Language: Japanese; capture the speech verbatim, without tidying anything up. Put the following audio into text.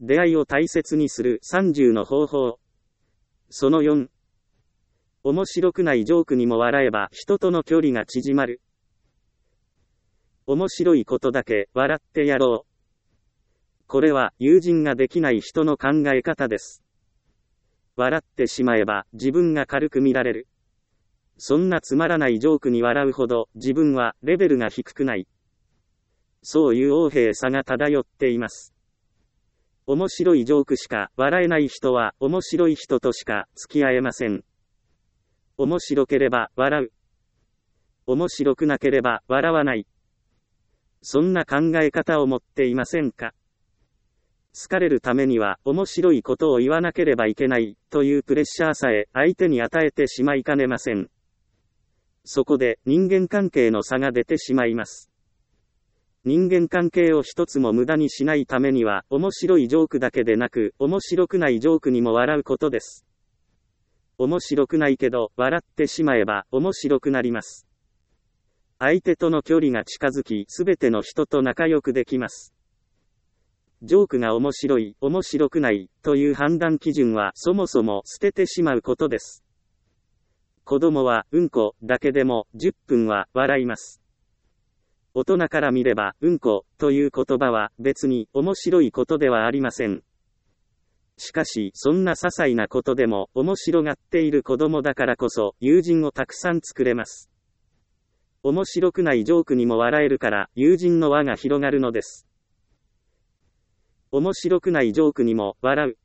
出会いを大切にするさんじゅうの方法。そのよん。面白くないジョークにも笑えば人との距離が縮まる。面白いことだけ笑ってやろう。これは友人ができない人の考え方です。笑ってしまえば自分が軽く見られる。そんなつまらないジョークに笑うほど自分はレベルが低くない。そういう横柄さが漂っています。面白いジョークしか笑えない人は面白い人としか付き合えません。面白ければ笑う。面白くなければ笑わない。そんな考え方を持っていませんか？好かれるためには面白いことを言わなければいけないというプレッシャーさえ相手に与えてしまいかねません。そこで人間関係の差が出てしまいます。人間関係を一つも無駄にしないためには面白いジョークだけでなく面白くないジョークにも笑うことです。面白くないけど笑ってしまえば面白くなります。相手との距離が近づきすべての人と仲良くできます。ジョークが面白い、面白くないという判断基準はそもそも捨ててしまうことです。子供はうんこだけでもじゅっぷんは笑います。大人から見ればうんこという言葉は別に面白いことではありません。しかしそんな些細なことでも面白がっている子供だからこそ友人をたくさん作れます。面白くないジョークにも笑えるから友人の輪が広がるのです。面白くないジョークにも笑う。